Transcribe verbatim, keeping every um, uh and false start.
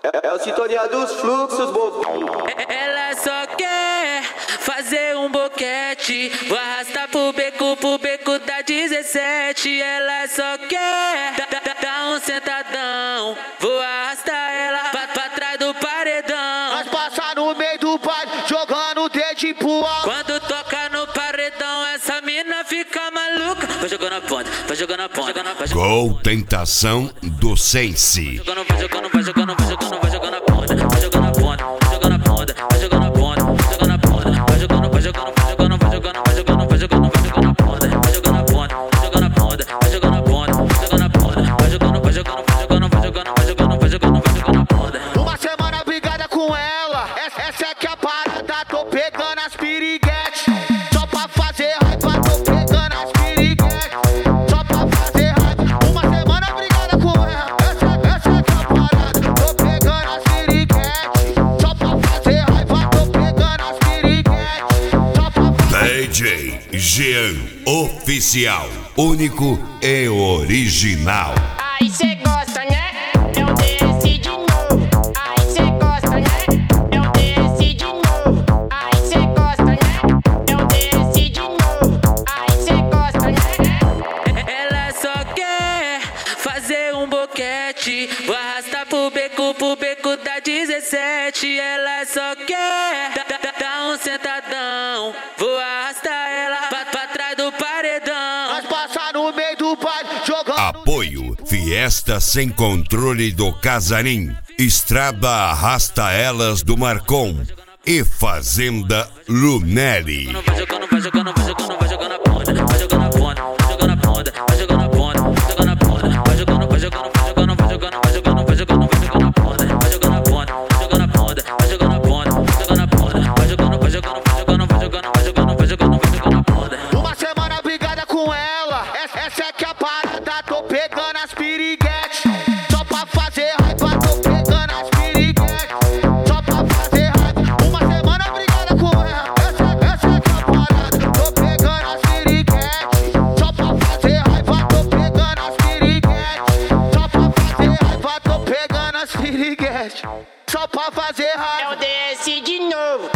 É, é o sintonia dos fluxos, bobo. Ela só quer fazer um boquete, vou arrastar pro beco, pro beco da dezessete. Ela só quer dar, dar um sentadão, vou arrastar ela pra, pra trás do paredão. Nós passa no meio do baile, jogando o dedo pro alto. Quando toca no paredão, essa mina fica maluca. Vai jogando a ponta, vai jogando a ponta. Gol Tentação do Sense. Vai jogando, vai jogando, vai jogando, vai jogando a ponta, vai jogando a ponta, vai jogando a ponta, vai jogando a ponta, vai jogando a ponta, vai jogando, vai jogando, vai jogando, vai jogando, vai jogando, vai jogando, vai jogando a ponta, vai jogando a ponta, vai jogando a ponta, vai jogando a ponta, vai jogando a ponta, vai jogando, vai jogando, vai jogando, vai jogando, vai jogando, vai jogando, vai jogando a ponta. Uma semana brigada com ela, essa, essa é que é a parada, tô pegando as piriguetes. Só pra fazer raiva, tô pegando as piriguetes. Só pra fazer raiva, uma semana brigada com ela, essa, essa é que é a parada, tô pegando as piriguetes. Só pra fazer raiva, tô pegando as piriguetes. Só pra fazer... D J Jean Oficial, único e original. Aí cê gosta, né? É o D S de novo. Aí cê gosta, né? É o D S de novo. Aí cê gosta, né? É o D S de novo. Aí cê gosta, né? Ela só quer fazer um boquete, vou arrastar pro beco, pro beco da dezessete. Ela só quer dar, dar, dar um sentadão, vou arrastar ela pra, pra trás do paredão. Nós passa no meio do baile, jogando... Apoio Fiesta Sem Controle do Casarim, Estrada Arrasta Elas do Marcon e Fazenda Lunelli. Vai jogando, vai jogando, vai jogando, vai jogando a ponta, vai jogando a ponta, vai jogando a ponta, vai jogando a ponta, vai jogando a ponta, vai jogando, vai jogando, vai jogando, vai jogando, vai jogando, vai jogando, vai jogando a ponta, vai jogando a ponta, vai jogando a ponta, vai jogando a ponta, vai jogando a ponta, vai jogando, vai jogando, vai jogando, vai jogando, vai jogando, vai jogando, vai jogando a ponta. Uma semana brigada com ela, essa, essa é que é a parada, tô pegando as piriguetes. Só pra fazer raiva, tô pegando as piriguetes. Só pra fazer raiva, uma semana brigada com ela, essa, essa é que é a parada, tô pegando as piriguetes. Só pra fazer raiva, tô pegando as piriguetes. Só pra fazer raiva, tô pegando as piriguetes. Só pra fazer É raiva. o D S de novo.